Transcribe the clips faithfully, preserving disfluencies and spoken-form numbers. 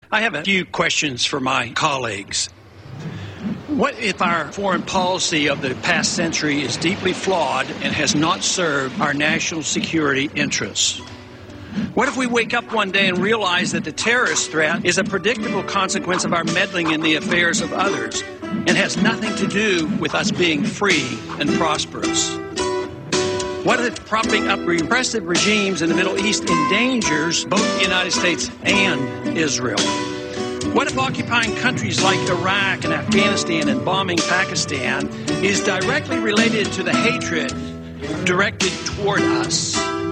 I have a few questions for my colleagues. What if our foreign policy of the past century is deeply flawed and has not served our national security interests? What if we wake up one day and realize that the terrorist threat is a predictable consequence of our meddling in the affairs of others and has nothing to do with us being free and prosperous? What if propping up repressive regimes in the Middle East endangers both the United States and Israel? What if occupying countries like Iraq and Afghanistan and bombing Pakistan is directly related to the hatred directed toward us?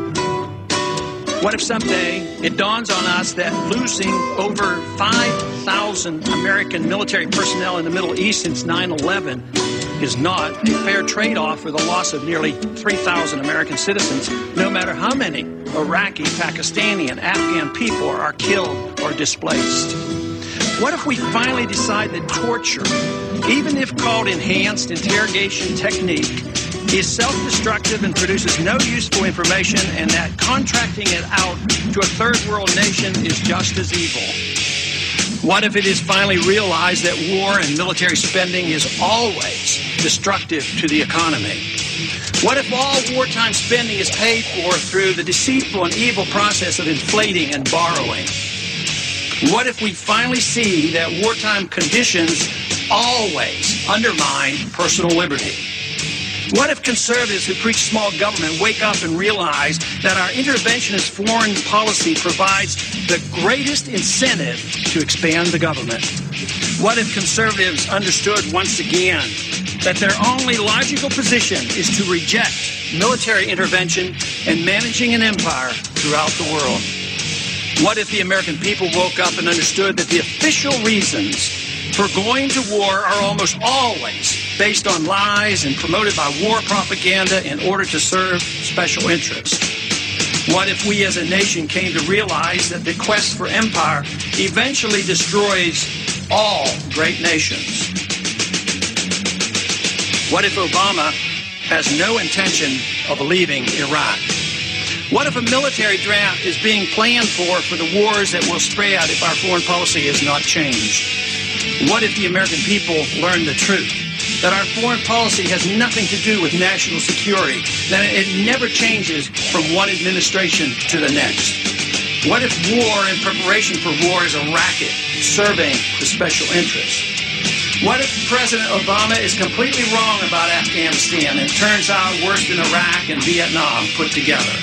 What if someday it dawns on us that losing over five thousand American military personnel in the Middle East since nine eleven is not a fair trade-off for the loss of nearly three thousand American citizens, no matter how many Iraqi, Pakistani, and Afghan people are killed or displaced? What if we finally decide that torture, even if called enhanced interrogation technique, is self-destructive and produces no useful information, and that contracting it out to a third world nation is just as evil? What if it is finally realized that war and military spending is always destructive to the economy? What if all wartime spending is paid for through the deceitful and evil process of inflating and borrowing? What if we finally see that wartime conditions always undermine personal liberty? What if conservatives who preach small government wake up and realize that our interventionist foreign policy provides the greatest incentive to expand the government? What if conservatives understood once again that their only logical position is to reject military intervention and managing an empire throughout the world? What if the American people woke up and understood that the official reasons for going to war are almost always based on lies and promoted by war propaganda in order to serve special interests? What if we as a nation came to realize that the quest for empire eventually destroys all great nations? What if Obama has no intention of leaving Iraq? What if a military draft is being planned for for the wars that will spread if our foreign policy is not changed? What if the American people learn the truth, that our foreign policy has nothing to do with national security, that it never changes from one administration to the next? What if war and preparation for war is a racket serving the special interests? What if President Obama is completely wrong about Afghanistan and turns out worse than Iraq and Vietnam put together?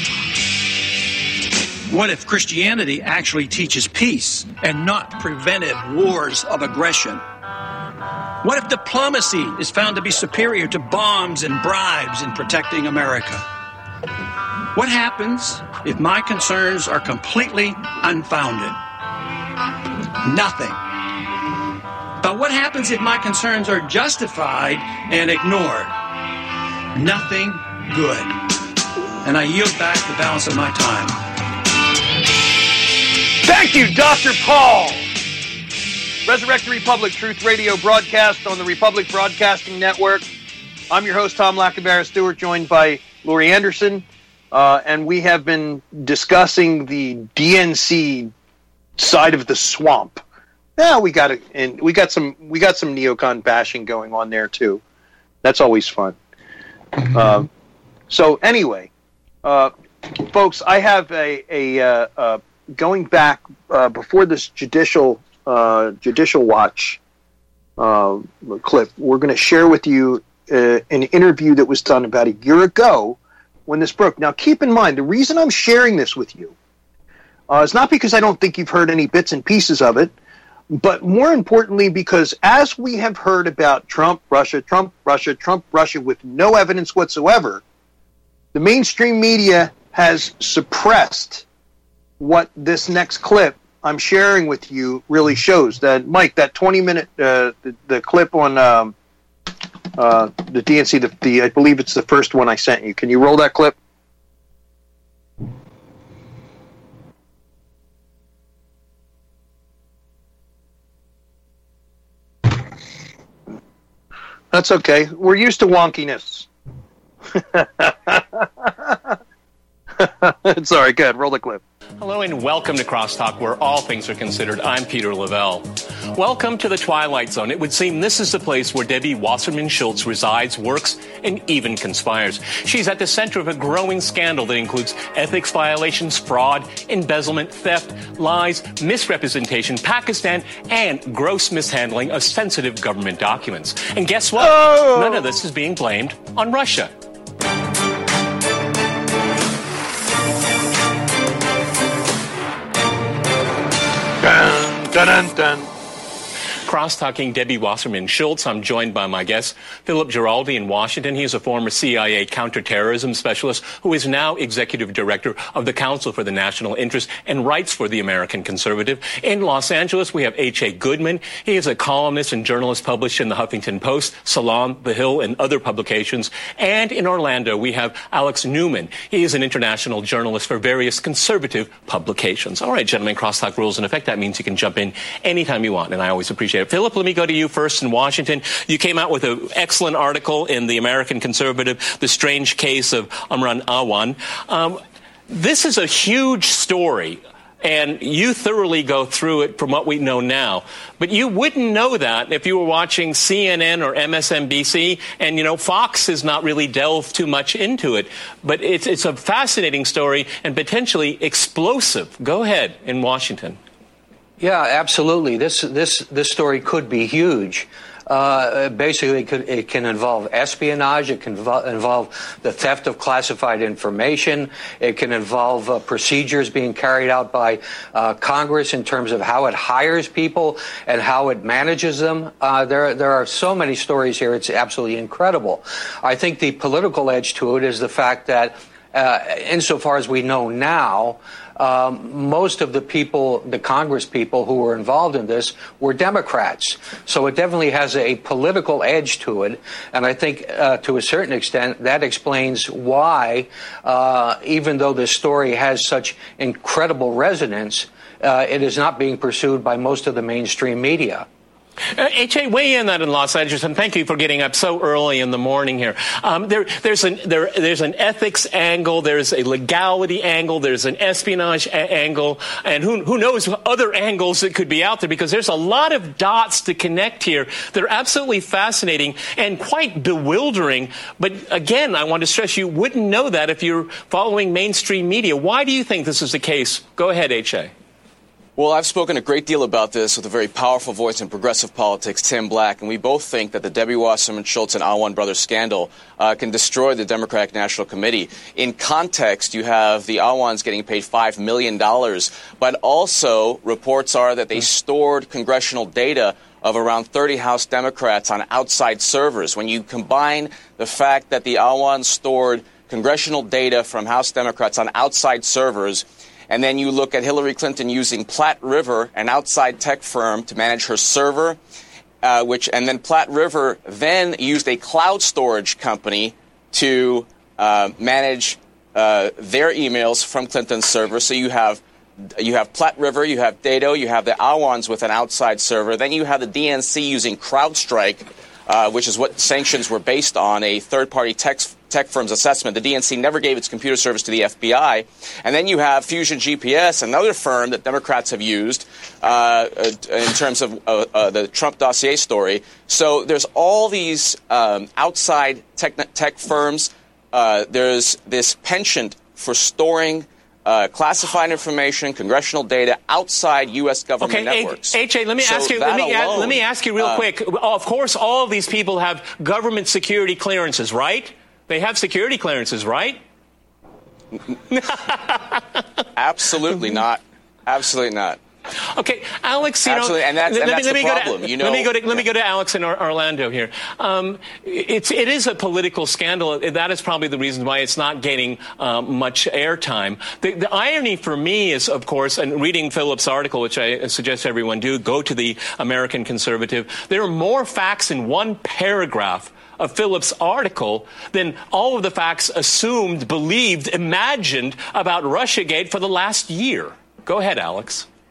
What if Christianity actually teaches peace and not preventive wars of aggression? What if diplomacy is found to be superior to bombs and bribes in protecting America? What happens if my concerns are completely unfounded? Nothing. But what happens if my concerns are justified and ignored? Nothing good. And I yield back the balance of my time. Thank you, Doctor Paul. Resurrect the Republic, Truth Radio broadcast on the Republic Broadcasting Network. I'm your host, Tom Lackenbarra Stewart, joined by Lori Anderson, uh, and we have been discussing the D N C side of the swamp. Yeah, we got it, and we got some we got some neocon bashing going on there too. That's always fun. Mm-hmm. Uh, so anyway, uh, folks, I have a a. Uh, uh, Going back uh, before this judicial uh, judicial watch uh, clip, we're going to share with you uh, an interview that was done about a year ago when this broke. Now, keep in mind, the reason I'm sharing this with you uh, is not because I don't think you've heard any bits and pieces of it, but more importantly because as we have heard about Trump, Russia, Trump, Russia, Trump, Russia with no evidence whatsoever, the mainstream media has suppressed what this next clip I'm sharing with you really shows. That Mike, that twenty minute uh, the, the clip on um, uh, the D N C, the, the I believe it's the first one I sent you. Can you roll that clip? That's okay. We're used to wonkiness. It's all right. Go ahead. Roll the clip. Hello and welcome to Crosstalk, where all things are considered. I'm Peter Lavelle. Welcome to the Twilight Zone. It would seem this is the place where Debbie Wasserman Schultz resides, works, and even conspires. She's at the center of a growing scandal that includes ethics violations, fraud, embezzlement, theft, lies, misrepresentation, Pakistan, and gross mishandling of sensitive government documents. And guess what? Oh! None of this is being blamed on Russia. Dun, dun, dun, dun. Cross-talking Debbie Wasserman Schultz. I'm joined by my guest, Philip Giraldi in Washington. He is a former C I A counterterrorism specialist who is now executive director of the Council for the National Interest and Rights for the American Conservative. In Los Angeles, we have H A. Goodman. He is a columnist and journalist published in the Huffington Post, Salon, The Hill, and other publications. And in Orlando, we have Alex Newman. He is an international journalist for various conservative publications. All right, gentlemen, crosstalk rules in effect. That means you can jump in anytime you want, and I always appreciate it. Philip, let me go to you first in Washington. You came out with an excellent article in the American Conservative, The Strange Case of Imran Awan. Um, this is a huge story, and you thoroughly go through it from what we know now. But you wouldn't know that if you were watching C N N or M S N B C, and, you know, Fox has not really delved too much into it. But it's, it's a fascinating story and potentially explosive. Go ahead in Washington. Yeah, absolutely. This this this story could be huge. Uh, basically, it, could, it can involve espionage. It can vo- involve the theft of classified information. It can involve uh, procedures being carried out by uh, Congress in terms of how it hires people and how it manages them. Uh, there, there are so many stories here. It's absolutely incredible. I think the political edge to it is the fact that, uh, insofar as we know now, Um, most of the people, the Congress people who were involved in this were Democrats. So it definitely has a political edge to it. And I think uh, to a certain extent that explains why, uh, even though this story has such incredible resonance, uh, it is not being pursued by most of the mainstream media. Uh, H A, weigh in that in Los Angeles, and thank you for getting up so early in the morning here. Um, there, there's, an, there, there's an ethics angle, there's a legality angle, there's an espionage a- angle, and who, who knows other angles that could be out there, because there's a lot of dots to connect here. They're absolutely fascinating and quite bewildering. But again, I want to stress you wouldn't know that if you're following mainstream media. Why do you think this is the case? Go ahead, H A. Well, I've spoken a great deal about this with a very powerful voice in progressive politics, Tim Black, and we both think that the Debbie Wasserman Schultz and Awan brothers scandal uh, can destroy the Democratic National Committee. In context, you have the Awans getting paid five million dollars, but also reports are that they stored congressional data of around thirty House Democrats on outside servers. When you combine the fact that the Awans stored congressional data from House Democrats on outside servers, and then you look at Hillary Clinton using Platte River, an outside tech firm, to manage her server, uh, which, and then Platte River then used a cloud storage company to uh, manage uh, their emails from Clinton's server. So you have you have Platte River, you have Dado, you have the Awans with an outside server. Then you have the D N C using CrowdStrike, uh, which is what sanctions were based on, a third-party tech tech firm's assessment. The D N C never gave its computer service to the F B I. And then you have Fusion G P S, another firm that Democrats have used uh, in terms of uh, uh, the Trump dossier story. So there's all these um, outside tech, tech firms. Uh, there's this penchant for storing Uh, classified information, congressional data outside U S government okay, networks. H A, let me so ask you. Let me, alone, let me ask you real uh, quick. Of course, all of these people have government security clearances, right? They have security clearances, right? Absolutely not. Absolutely not. Okay, Alex, you Absolutely, know, and that's, and let, that's let the me problem. Go to, you know, let me go to let yeah. me go to Alex in Orlando here. Um, it's it is a political scandal. That is probably the reason why it's not getting um, much airtime. The, the irony for me is, of course, and reading Philip's article, which I suggest everyone do, go to the American Conservative. There are more facts in one paragraph of Philip's article than all of the facts assumed, believed, imagined about Russiagate for the last year. Go ahead, Alex.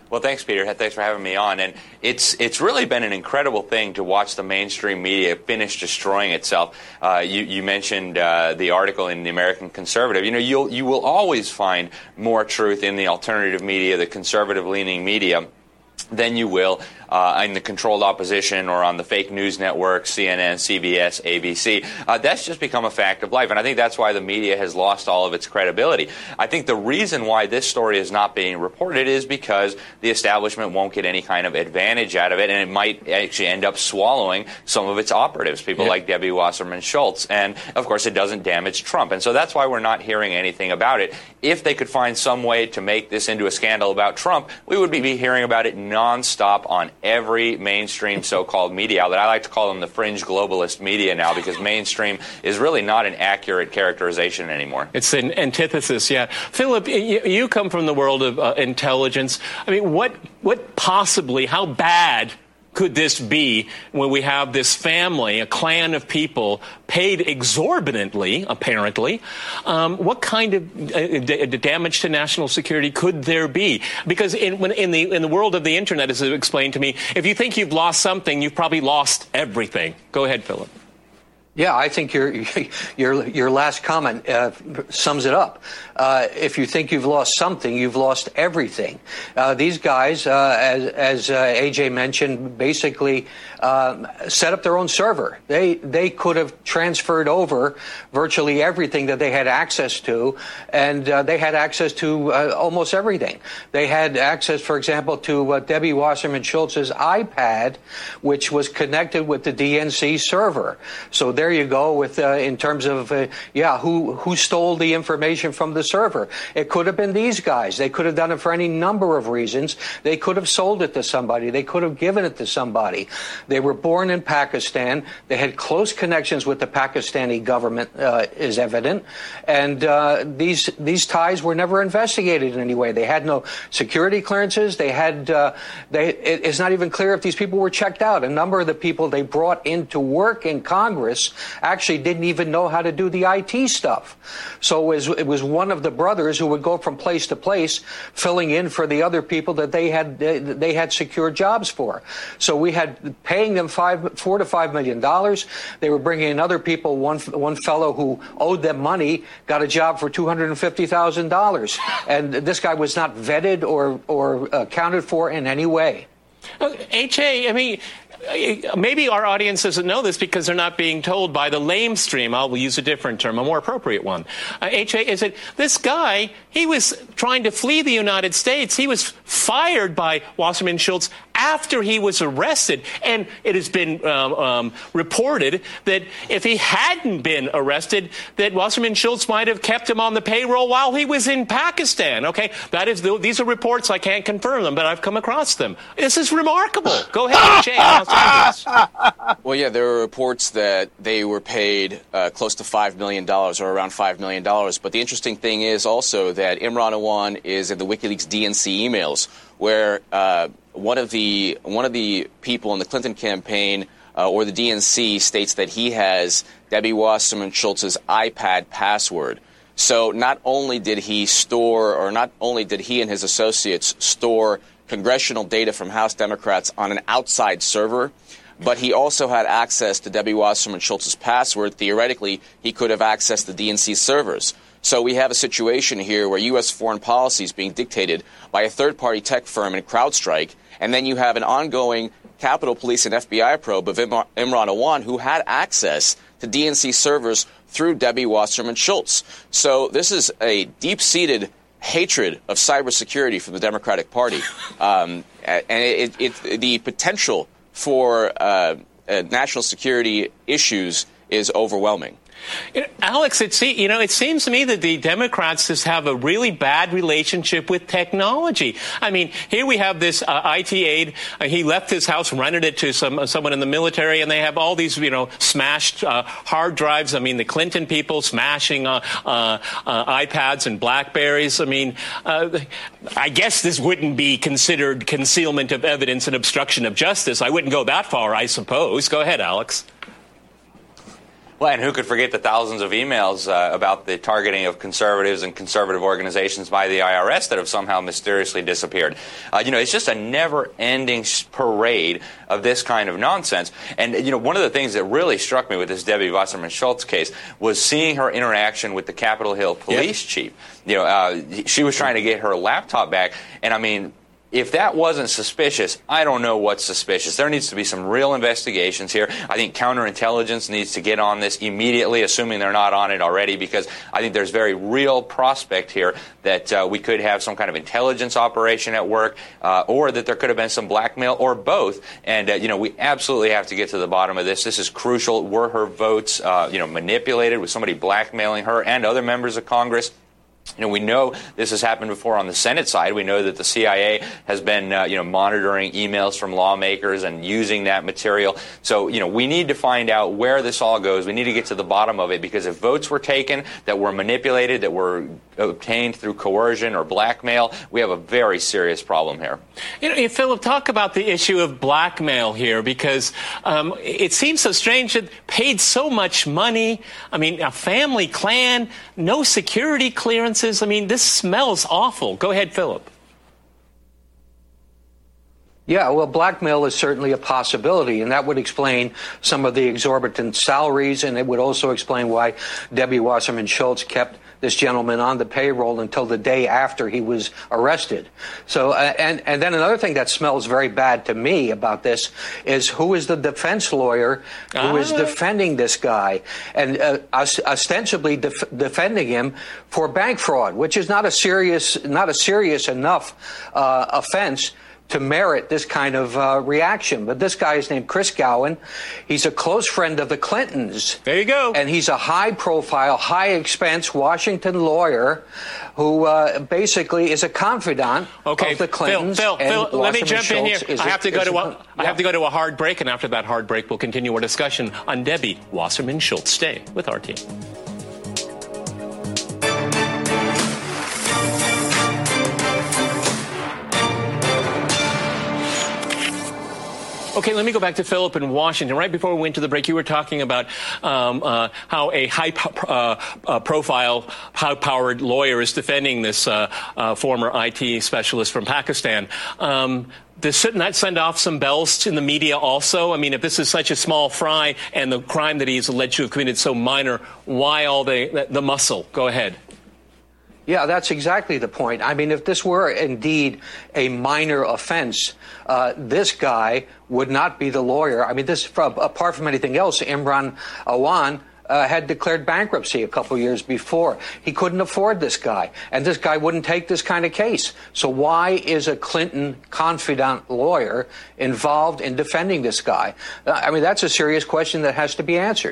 Well, thanks, Peter. Thanks for having me on. And it's it's really been an incredible thing to watch the mainstream media finish destroying itself. Uh, you, you mentioned uh, the article in the American Conservative. You know, you'll you will always find more truth in the alternative media, the conservative-leaning media, than you will uh, in the controlled opposition or on the fake news networks, C N N, C B S, A B C. Uh, that's just become a fact of life, and I think that's why the media has lost all of its credibility. I think the reason why this story is not being reported is because the establishment won't get any kind of advantage out of it, and it might actually end up swallowing some of its operatives, people yeah. like Debbie Wasserman Schultz. And, of course, it doesn't damage Trump. And so that's why we're not hearing anything about it. If they could find some way to make this into a scandal about Trump, we would be hearing about it nonstop on every mainstream so-called media outlet. I like to call them the fringe globalist media now, because mainstream is really not an accurate characterization anymore. It's an antithesis, yeah. Philip, you, you come from the world of uh, intelligence. I mean, what, what possibly, how bad could this be when we have this family, a clan of people, paid exorbitantly, apparently? Um, what kind of uh, d- damage to national security could there be? Because in, when, in the in the world of the Internet, as it explained to me, if you think you've lost something, you've probably lost everything. Go ahead, Philip. Yeah, I think your your your last comment uh, sums it up. Uh, if you think you've lost something, you've lost everything. Uh, these guys, uh, as, as uh, A J mentioned, basically um, set up their own server. They they could have transferred over virtually everything that they had access to, and uh, they had access to uh, almost everything. They had access, for example, to uh, Debbie Wasserman Schultz's iPad, which was connected with the D N C server. So there you go with uh, in terms of, uh, yeah, who who stole the information from the server. It could have been these guys. They could have done it for any number of reasons. They could have sold it to somebody. They could have given it to somebody. They were born in Pakistan. They had close connections with the Pakistani government, uh, is evident. And uh, these these ties were never investigated in any way. They had no security clearances. They had, uh, they, it, it's not even clear if these people were checked out. A number of the people they brought into work in Congress actually didn't even know how to do the I T stuff. So it was, it was one of the brothers who would go from place to place, filling in for the other people that they had they had secure jobs for. So we had paying them five, four to five million dollars. They were bringing in other people. One one fellow who owed them money got a job for two hundred and fifty thousand dollars, and this guy was not vetted or or accounted for in any way. Uh, H A, I mean, maybe our audience doesn't know this because they're not being told by the lamestream. I'll use a different term, a more appropriate one. Uh, H A, is it this guy, he was trying to flee the United States. He was fired by Wasserman Schultz after he was arrested. And it has been um, um, reported that if he hadn't been arrested, that Wasserman Schultz might have kept him on the payroll while he was in Pakistan. Okay, that is the, these are reports. I can't confirm them, but I've come across them. This is remarkable. Go ahead, H A. Well, yeah, there were reports that they were paid uh, close to five million dollars or around five million dollars. But the interesting thing is also that Imran Awan is in the WikiLeaks D N C emails, where uh, one of the one of the people in the Clinton campaign uh, or the D N C states that he has Debbie Wasserman Schultz's iPad password. So not only did he store, or not only did he and his associates store congressional data from House Democrats on an outside server, but he also had access to Debbie Wasserman Schultz's password. Theoretically, he could have accessed the D N C servers. So we have a situation here where U S foreign policy is being dictated by a third-party tech firm in CrowdStrike, and then you have an ongoing Capitol Police and F B I probe of Imran Awan, who had access to D N C servers through Debbie Wasserman Schultz. So this is a deep-seated hatred of cybersecurity from the Democratic Party, um, and it, it, it, the potential for uh, uh, national security issues is overwhelming. You know, Alex, it, see, you know, it seems to me that the Democrats just have a really bad relationship with technology. I mean, here we have this uh, I T aide. Uh, he left his house, rented it to some uh, someone in the military, and they have all these, you know, smashed uh, hard drives. I mean, the Clinton people smashing uh, uh, uh, iPads and Blackberries. I mean, uh, I guess this wouldn't be considered concealment of evidence and obstruction of justice. I wouldn't go that far, I suppose. Go ahead, Alex. Well, and who could forget the thousands of emails uh, about the targeting of conservatives and conservative organizations by the I R S that have somehow mysteriously disappeared. Uh, you know, it's just a never-ending parade of this kind of nonsense. And, you know, one of the things that really struck me with this Debbie Wasserman Schultz case was seeing her interaction with the Capitol Hill police yep. chief. You know, uh, she was trying to get her laptop back, and I mean, if that wasn't suspicious, I don't know what's suspicious. There needs to be some real investigations here. I think counterintelligence needs to get on this immediately, assuming they're not on it already, because I think there's very real prospect here that uh, we could have some kind of intelligence operation at work, uh, or that there could have been some blackmail, or both. And, uh, you know, we absolutely have to get to the bottom of this. This is crucial. Were her votes, uh, you know, manipulated? Was somebody blackmailing her and other members of Congress? You know, we know this has happened before on the Senate side. We know that the C I A has been, uh, you know, monitoring emails from lawmakers and using that material. So, you know, we need to find out where this all goes. We need to get to the bottom of it, because if votes were taken that were manipulated, that were obtained through coercion or blackmail, we have a very serious problem here. You know, Philip, talk about the issue of blackmail here, because um, it seems so strange that paid so much money. I mean, a family clan, no security clearance. I mean, this smells awful. Go ahead, Philip. Yeah, well, blackmail is certainly a possibility, and that would explain some of the exorbitant salaries, and it would also explain why Debbie Wasserman Schultz kept this gentleman on the payroll until the day after he was arrested. So, uh, and, and then another thing that smells very bad to me about this is who is the defense lawyer who uh-huh. is defending this guy and uh, ostensibly def- defending him for bank fraud, which is not a serious, not a serious enough uh, offense to merit this kind of uh, reaction. But this guy is named Chris Gowan. He's a close friend of the Clintons. There you go. And he's a high-profile, high-expense Washington lawyer who uh, basically is a confidant okay. of the Clintons. Phil, Phil, Phil let me jump Schultz in here. Is I have a, to go to a, a, I have to go to a hard break, and after that hard break, we'll continue our discussion on Debbie Wasserman Schultz. Stay with our team. Okay, let me go back to Philip in Washington. Right before we went to the break, you were talking about um, uh, how a high-profile, uh, high-powered lawyer is defending this uh, uh, former I T specialist from Pakistan. Um, Does, shouldn't that send off some bells to the media also? I mean, if this is such a small fry and the crime that he's alleged to have committed so minor, why all the, the muscle? Go ahead. Yeah, that's exactly the point. I mean, if this were indeed a minor offense, uh, this guy would not be the lawyer. I mean, this, apart from anything else, Imran Awan uh, had declared bankruptcy a couple years before. He couldn't afford this guy, and this guy wouldn't take this kind of case. So why is a Clinton confidant lawyer involved in defending this guy? Uh, I mean, that's a serious question that has to be answered.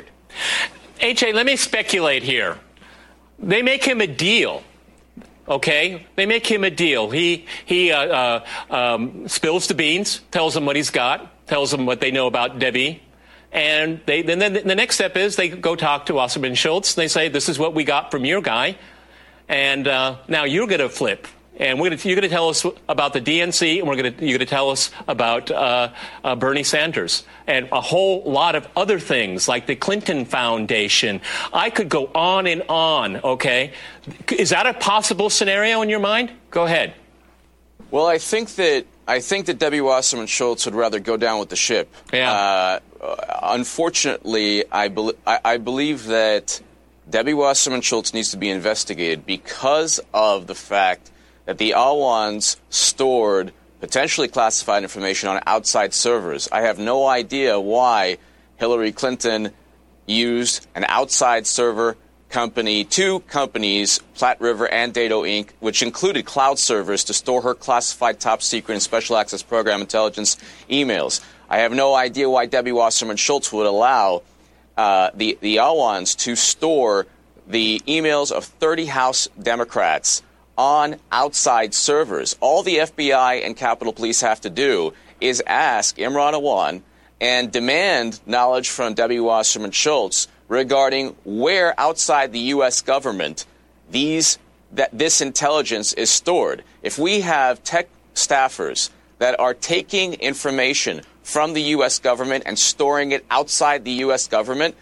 H A, let me speculate here. They make him a deal. Okay, they make him a deal. He he uh, uh, um, spills the beans, tells them what he's got, tells them what they know about Debbie, and they then, then the next step is they go talk to Wasserman Schultz. And they say, "This is what we got from your guy, and uh, now you're going to flip, and we're gonna, you're going to tell us about the D N C, and we're going to you're going to tell us about uh, uh, Bernie Sanders and a whole lot of other things like the Clinton Foundation." I could go on and on. Okay. Is that a possible scenario in your mind? Go ahead. Well, I think that I think that Debbie Wasserman Schultz would rather go down with the ship. Yeah. Uh, unfortunately, I, be- I, I believe that Debbie Wasserman Schultz needs to be investigated because of the fact that the Awans stored potentially classified information on outside servers. I have no idea why Hillary Clinton used an outside server company, two companies, Platte River and Dado Incorporated, which included cloud servers to store her classified top secret and special access program intelligence emails. I have no idea why Debbie Wasserman Schultz would allow uh, the, the Awans to store the emails of thirty House Democrats on outside servers. All the F B I and Capitol Police have to do is ask Imran Awan and demand knowledge from Debbie Wasserman Schultz regarding where outside the U S government these that this intelligence is stored. If we have tech staffers that are taking information from the U S government and storing it outside the U S government,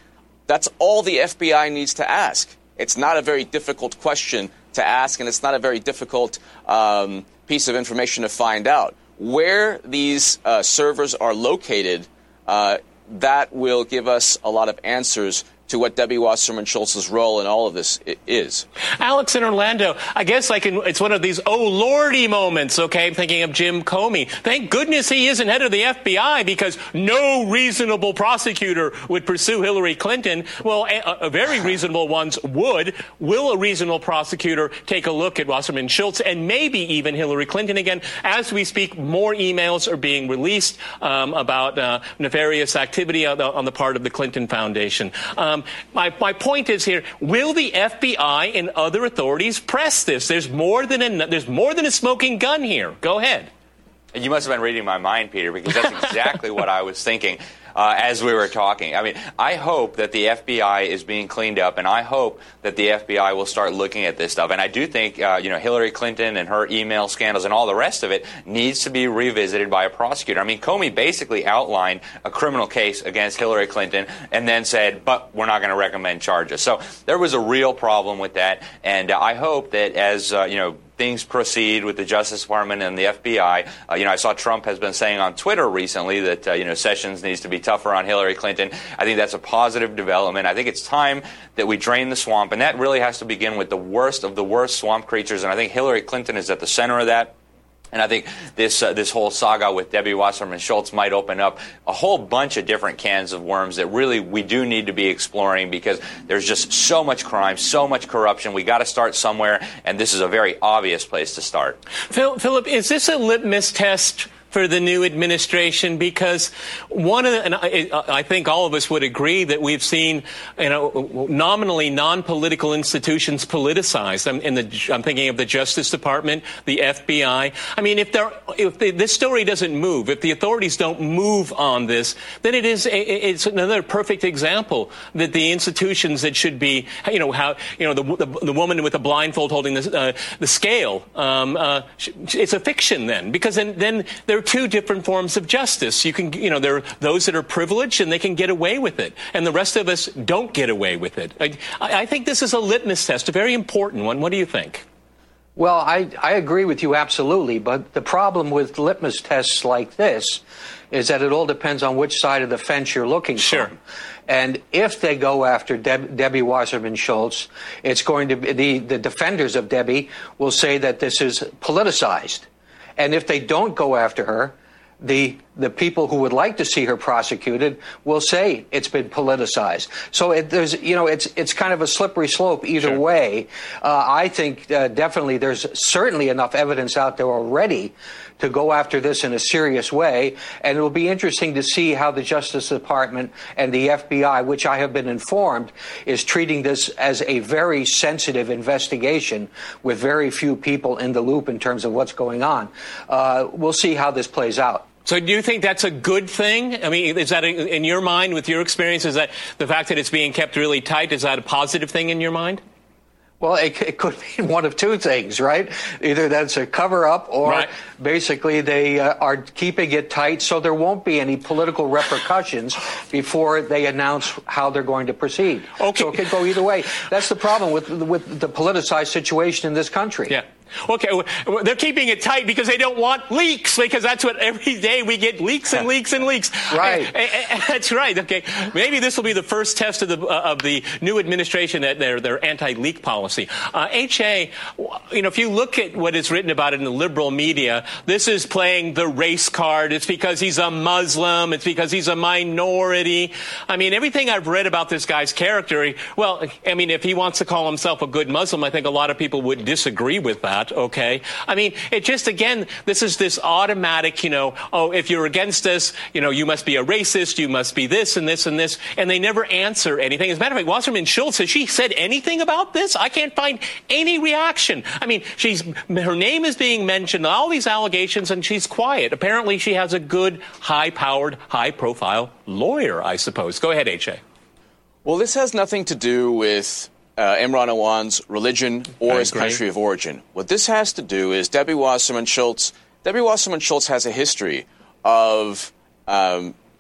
That's all the F B I needs to ask. It's not a very difficult question to ask, and it's not a very difficult um, piece of information to find out. Where these uh, servers are located, uh, that will give us a lot of answers to what Debbie Wasserman Schultz's role in all of this is. Alex in Orlando, I guess I can, it's one of these oh lordy moments, okay? I'm thinking of Jim Comey. Thank goodness he isn't head of the F B I, because no reasonable prosecutor would pursue Hillary Clinton. Well, a, a very reasonable ones would. Will a reasonable prosecutor take a look at Wasserman Schultz and maybe even Hillary Clinton again? As we speak, more emails are being released um, about uh, nefarious activity on the, on the part of the Clinton Foundation. Um, my, my point is here, will the F B I and other authorities press this? There's more than a, there's more than a smoking gun here. Go ahead. You must have been reading my mind, Peter, because that's exactly what I was thinking uh, as we were talking. I mean, I hope that the F B I is being cleaned up, and I hope that the F B I will start looking at this stuff. And I do think, uh, you know, Hillary Clinton and her email scandals and all the rest of it needs to be revisited by a prosecutor. I mean, Comey basically outlined a criminal case against Hillary Clinton and then said, but we're not going to recommend charges. So there was a real problem with that, and uh, I hope that as, uh, you know, things proceed with the Justice Department and the F B I. Uh, you know, I saw Trump has been saying on Twitter recently that, uh, you know, Sessions needs to be tougher on Hillary Clinton. I think that's a positive development. I think it's time that we drain the swamp, and that really has to begin with the worst of the worst swamp creatures, and I think Hillary Clinton is at the center of that. And I think this uh, this whole saga with Debbie Wasserman Schultz might open up a whole bunch of different cans of worms that really we do need to be exploring, because there's just so much crime, so much corruption. We got to start somewhere, and this is a very obvious place to start. Phil, Philip, is this a litmus test for the new administration? Because one of the, and I, I think all of us would agree that we've seen, you know, nominally non-political institutions politicized. I'm, in the, I'm thinking of the Justice Department, the F B I. I mean, if there, if the, this story doesn't move, if the authorities don't move on this, then it is a, it's another perfect example that the institutions that should be, you know, how, you know, the the, the woman with the blindfold holding the uh, the scale, um, uh, it's a fiction then, because then then there two different forms of justice. You can, you know, there are those that are privileged and they can get away with it, and the rest of us don't get away with it. I, I think this is a litmus test, a very important one. What do you think? Well, I, I agree with you absolutely, but the problem with litmus tests like this is that it all depends on which side of the fence you're looking sure. from. And if they go after Deb, Debbie Wasserman Schultz, it's going to be the, the defenders of Debbie will say that this is politicized. And if they don't go after her, the the people who would like to see her prosecuted will say it's been politicized. So it, there's, you know, it's it's kind of a slippery slope either sure. way. Uh, I think uh, definitely there's certainly enough evidence out there already to go after this in a serious way. And it will be interesting to see how the Justice Department and the F B I, which I have been informed, is treating this as a very sensitive investigation with very few people in the loop in terms of what's going on. Uh, we'll see how this plays out. So do you think that's a good thing? I mean, is that, a, in your mind, with your experience, is that the fact that it's being kept really tight, is that a positive thing in your mind? Well, it, it could mean one of two things, right? Either that's a cover-up, or right. basically they uh, are keeping it tight so there won't be any political repercussions before they announce how they're going to proceed. Okay. So it could go either way. That's the problem with, with the politicized situation in this country. Yeah. Okay, they're keeping it tight because they don't want leaks, because that's what every day we get, leaks and leaks and leaks. Right. That's right. Okay, maybe this will be the first test of the uh, of the new administration, that their their anti-leak policy. Uh, H A, you know, if you look at what is written about it in the liberal media, this is playing the race card. It's because he's a Muslim. It's because he's a minority. I mean, everything I've read about this guy's character, well, I mean, if he wants to call himself a good Muslim, I think a lot of people would disagree with that. Okay. I mean, it just, again, this is this automatic, you know, oh, if you're against us, you know, you must be a racist, you must be this and this and this, and they never answer anything. As a matter of fact, Wasserman Schultz, has she said anything about this? I can't find any reaction. I mean, she's, her name is being mentioned, all these allegations, and she's quiet. Apparently she has a good, high-powered, high-profile lawyer, I suppose. Go ahead, H A. Well, this has nothing to do with Uh, Imran Awan's religion or his country of origin. What this has to do is Debbie Wasserman Schultz. Debbie Wasserman Schultz has a history of um,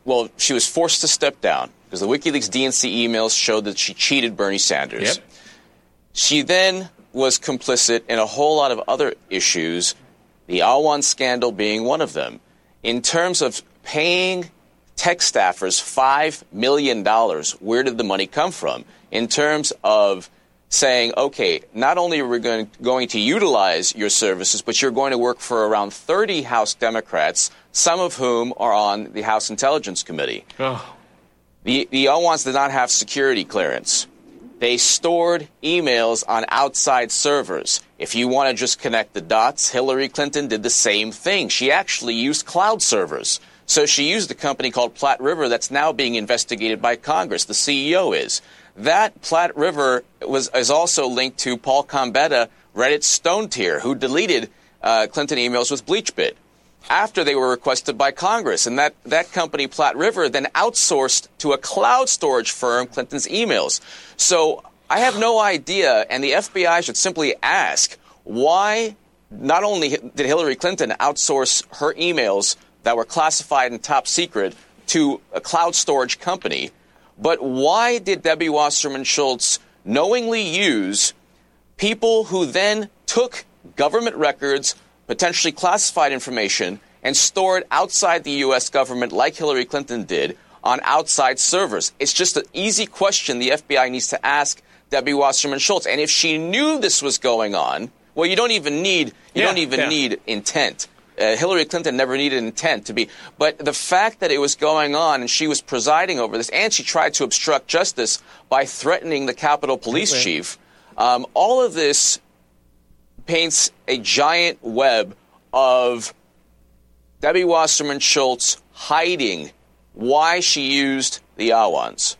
well, she was forced to step down because the WikiLeaks D N C emails showed that she cheated Bernie Sanders. Yep. She then was complicit in a whole lot of other issues, the Awan scandal being one of them, in terms of paying tech staffers five million dollars. Where did the money come from? In terms of saying, okay, not only are we going, going to utilize your services, but you're going to work for around thirty House Democrats, some of whom are on the House Intelligence Committee. Oh. The, the Awans did not have security clearance. They stored emails on outside servers. If you want to just connect the dots, Hillary Clinton did the same thing. She actually used cloud servers. So she used a company called Platte River that's now being investigated by Congress. The C E O is. That Platte River was is also linked to Paul Combetta, Reddit's Stone Tier, who deleted uh, Clinton emails with BleachBit after they were requested by Congress. And that, that company, Platte River, then outsourced to a cloud storage firm Clinton's emails. So I have no idea, and the F B I should simply ask, why not only did Hillary Clinton outsource her emails that were classified and top secret to a cloud storage company, but why did Debbie Wasserman Schultz knowingly use people who then took government records, potentially classified information, and stored outside the U S government like Hillary Clinton did on outside servers? It's just an easy question the F B I needs to ask Debbie Wasserman Schultz. And if she knew this was going on, well, you don't even need you yeah, don't even yeah. need intent. Uh, Hillary Clinton never needed intent to be. But the fact that it was going on and she was presiding over this, and she tried to obstruct justice by threatening the Capitol Police okay. chief, um, all of this paints a giant web of Debbie Wasserman Schultz hiding why she used the Awans.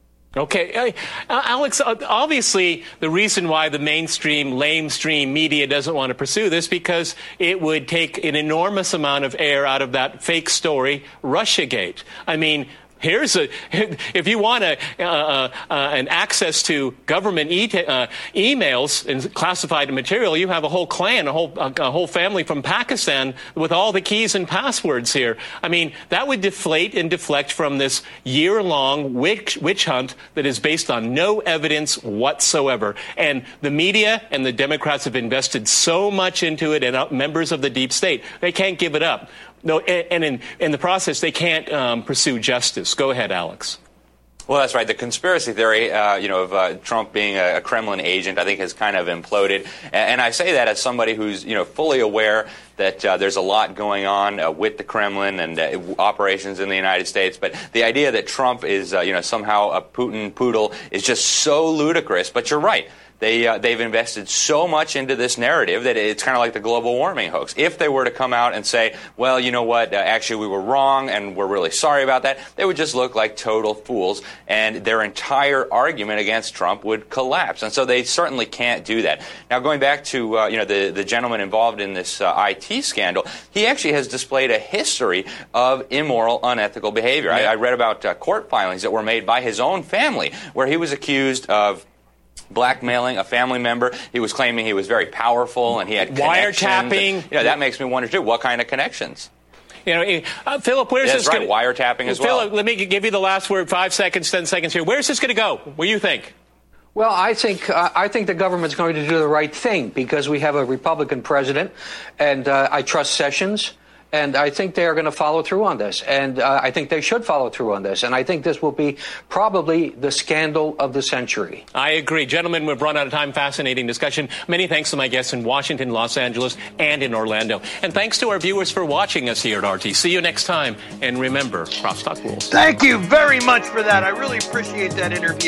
Okay. Uh, Alex, uh, obviously the reason why the mainstream, lamestream media doesn't want to pursue this because it would take an enormous amount of air out of that fake story, Russiagate. I mean, here's a, if you want a, uh, uh, an access to government e- uh, emails and classified material, you have a whole clan, a whole, a, a whole family from Pakistan with all the keys and passwords here. I mean, that would deflate and deflect from this year-long witch, witch hunt that is based on no evidence whatsoever. And the media and the Democrats have invested so much into it, and members of the deep state, they can't give it up. No, and in, in the process, they can't um, pursue justice. Go ahead, Alex. Well, that's right. The conspiracy theory, uh, you know, of uh, Trump being a, a Kremlin agent, I think has kind of imploded. And, and I say that as somebody who's, you know, fully aware that uh, there's a lot going on uh, with the Kremlin and uh, operations in the United States. But the idea that Trump is, uh, you know, somehow a Putin poodle is just so ludicrous. But you're right. They, uh, they've invested so much into this narrative that it's kind of like the global warming hoax. If they were to come out and say, well, you know what, uh, actually we were wrong and we're really sorry about that, they would just look like total fools, and their entire argument against Trump would collapse. And so they certainly can't do that. Now, going back to uh, you know the, the gentleman involved in this uh, I T scandal, he actually has displayed a history of immoral, unethical behavior. Yeah. I, I read about uh, court filings that were made by his own family where he was accused of blackmailing a family member. He was claiming he was very powerful and he had wiretapping. You know, that makes me wonder too. What kind of connections? You know, uh, Philip, where's That's this right, gonna, wiretapping as Philip, well. Philip, let me give you the last word. Five seconds, ten seconds here. Where's this going to go? What do you think? Well, I think uh, I think the government's going to do the right thing because we have a Republican president, and uh, I trust Sessions. And I think they are going to follow through on this. And uh, I think they should follow through on this. And I think this will be probably the scandal of the century. I agree. Gentlemen, we've run out of time. Fascinating discussion. Many thanks to my guests in Washington, Los Angeles, and in Orlando. And thanks to our viewers for watching us here at R T. See you next time. And remember, crosstalk rules. Thank you very much for that. I really appreciate that interview.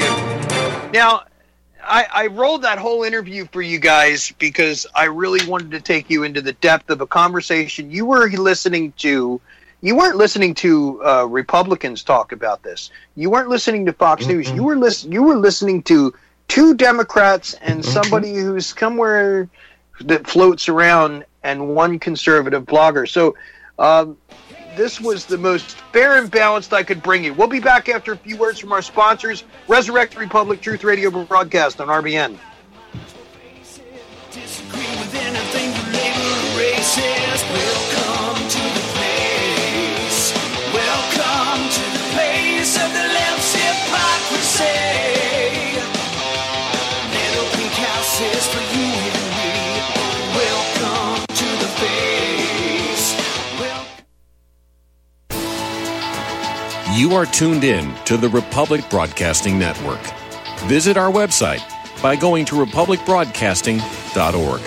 Now, I, I rolled that whole interview for you guys because I really wanted to take you into the depth of a conversation you were listening to. You weren't listening to uh, Republicans talk about this. You weren't listening to Fox mm-hmm. News. You were listen. You were listening to two Democrats and mm-hmm. somebody who's somewhere that floats around and one conservative blogger. So um, this was the most fair and balanced I could bring you. We'll be back after a few words from our sponsors. Resurrect the Republic Truth Radio broadcast on R B N. Disagree with anything you label racist. Welcome to the place. Welcome to the You are tuned in to the Republic Broadcasting Network. Visit our website by going to republic broadcasting dot org.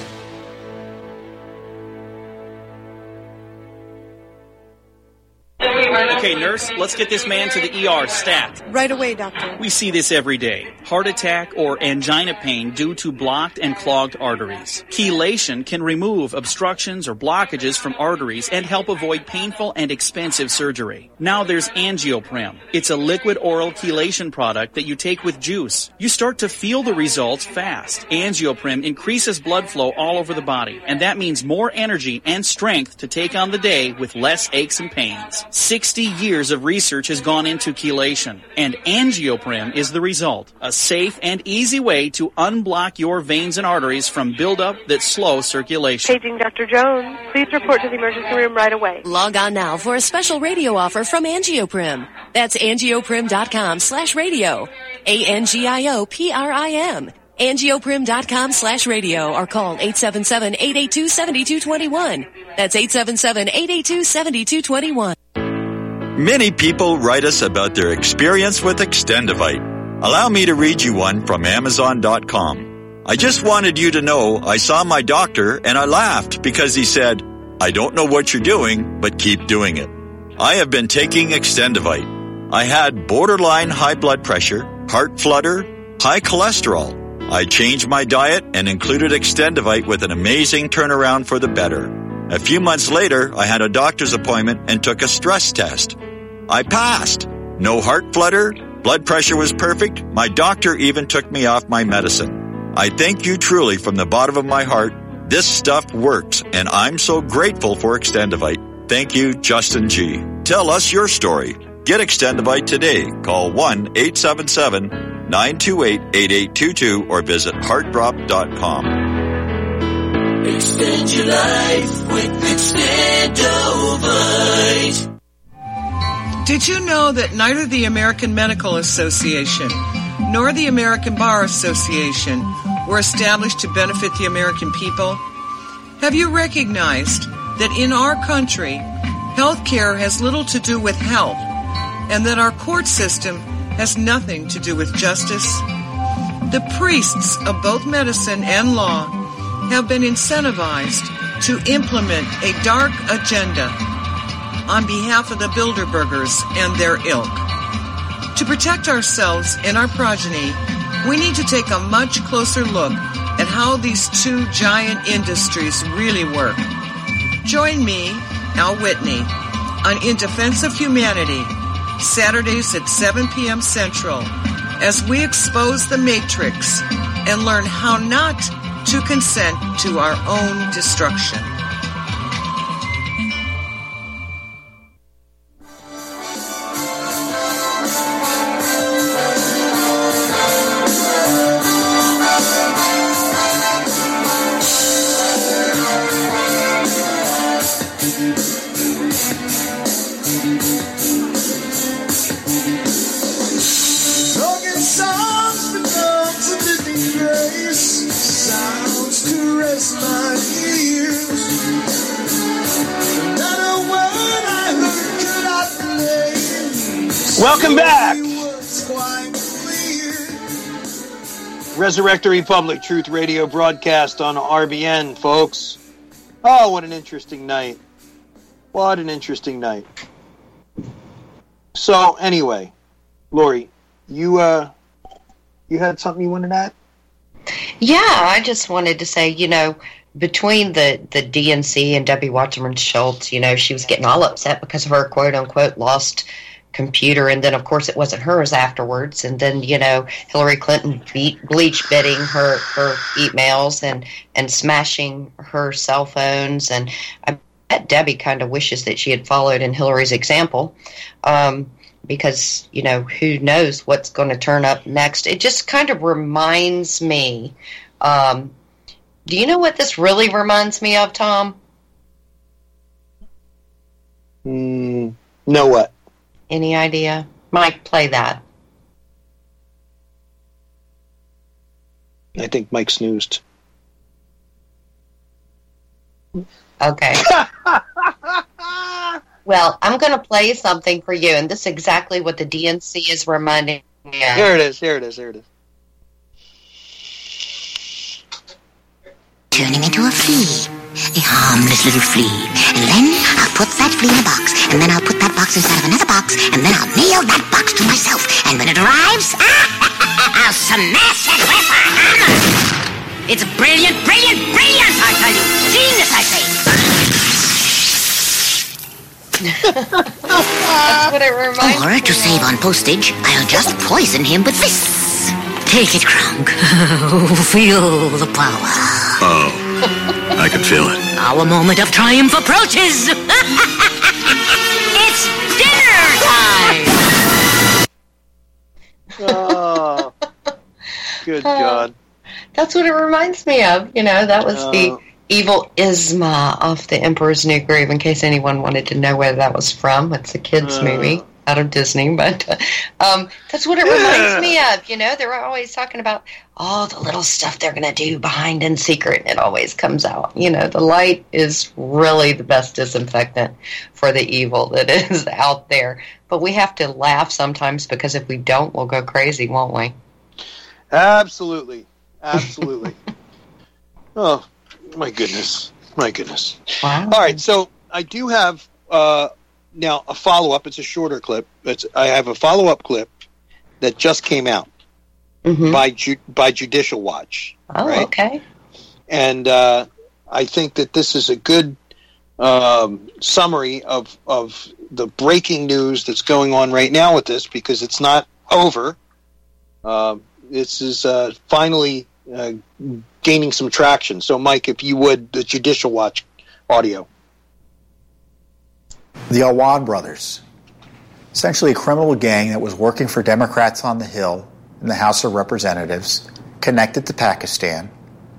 Okay, nurse, let's get this man to the E R stat. Right away, doctor. We see this every day. Heart attack or angina pain due to blocked and clogged arteries. Chelation can remove obstructions or blockages from arteries and help avoid painful and expensive surgery. Now there's Angioprim. It's a liquid oral chelation product that you take with juice. You start to feel the results fast. Angioprim increases blood flow all over the body, and that means more energy and strength to take on the day with less aches and pains. sixty years of research has gone into chelation, and Angioprim is the result. A safe and easy way to unblock your veins and arteries from buildup that slow circulation. Paging Doctor Jones. Please report to the emergency room right away. Log on now for a special radio offer from Angioprim. That's angioprim.com slash radio. A N G I O P R I M. angioprim.com slash radio or call eight seven seven, eight eight two, seven two two one. That's eight seven seven, eight eight two, seven two two one. Many people write us about their experience with Extendivite. Allow me to read you one from Amazon dot com. I just wanted you to know I saw my doctor and I laughed because he said, "I don't know what you're doing, but keep doing it." I have been taking Extendivite. I had borderline high blood pressure, heart flutter, high cholesterol. I changed my diet and included Extendivite with an amazing turnaround for the better. A few months later, I had a doctor's appointment and took a stress test. I passed. No heart flutter, blood pressure was perfect. My doctor even took me off my medicine. I thank you truly from the bottom of my heart. This stuff works, and I'm so grateful for Extendivite. Thank you, Justin G. Tell us your story. Get Extendivite today. Call one eight seven seven, nine two eight, eight eight two two or visit heart drop dot com. Extend your life with Extendovite. Did you know that neither the American Medical Association nor the American Bar Association were established to benefit the American people? Have you recognized that in our country, health care has little to do with health, and that our court system has nothing to do with justice? The priests of both medicine and law have been incentivized to implement a dark agenda on behalf of the Bilderbergers and their ilk. To protect ourselves and our progeny, we need to take a much closer look at how these two giant industries really work. Join me, Al Whitney, on In Defense of Humanity, Saturdays at seven p.m. Central, as we expose the Matrix and learn how not to consent to our own destruction. Welcome back. Resurrect the Republic Truth Radio broadcast on R B N, folks. Oh, what an interesting night. What an interesting night. So, anyway, Lori, you uh, you had something you wanted to add? Yeah, I just wanted to say, you know, between the, the D N C and Debbie Wasserman Schultz, you know, she was getting all upset because of her quote-unquote lost computer, and then, of course, it wasn't hers afterwards. And then, you know, Hillary Clinton beat, bleach bidding her, her emails and, and smashing her cell phones. And I bet Debbie kind of wishes that she had followed in Hillary's example, um, because, you know, who knows what's going to turn up next. It just kind of reminds me, um, do you know what this really reminds me of, Tom? Mm, know what? Any idea? Mike, play that. I think Mike snoozed. Okay. Well, I'm going to play something for you, and this is exactly what the D N C is reminding me of. Here it is, here it is, here it is. Turn him into a flea, a harmless little flea. And then I'll put that flea in a box, and then I'll put that box inside of another box, and then I'll nail that box to myself. And when it arrives, I'll smash it with a hammer. It's brilliant, brilliant, brilliant, I tell you. Genius, I say. That's what it reminds Or, me to save on postage, I'll just poison him with this. Take it, Kronk. Feel the power. Oh, I can feel it. Our moment of triumph approaches. It's dinner time. Oh, good God. That's what it reminds me of. You know, that was Oh. the evil Yzma off The Emperor's New Groove, in case anyone wanted to know where that was from. It's a kids' Uh. movie out of Disney, but um, that's what it reminds me of. You know, they're always talking about all the little stuff they're going to do behind in secret, and it always comes out. You know, the light is really the best disinfectant for the evil that is out there. But we have to laugh sometimes, because if we don't, we'll go crazy, won't we? Absolutely. Absolutely. Oh, my goodness. My goodness. Wow. All right, so I do have uh, now a follow-up. It's a shorter clip. It's, I have a follow-up clip that just came out mm-hmm. by Ju- by Judicial Watch. Oh, right? okay. And uh, I think that this is a good um, summary of, of the breaking news that's going on right now with this, because it's not over. Uh, this is uh, finally uh, gaining some traction. So, Mike, if you would, the Judicial Watch audio. The Awan brothers, essentially a criminal gang that was working for Democrats on the Hill in the House of Representatives, connected to Pakistan,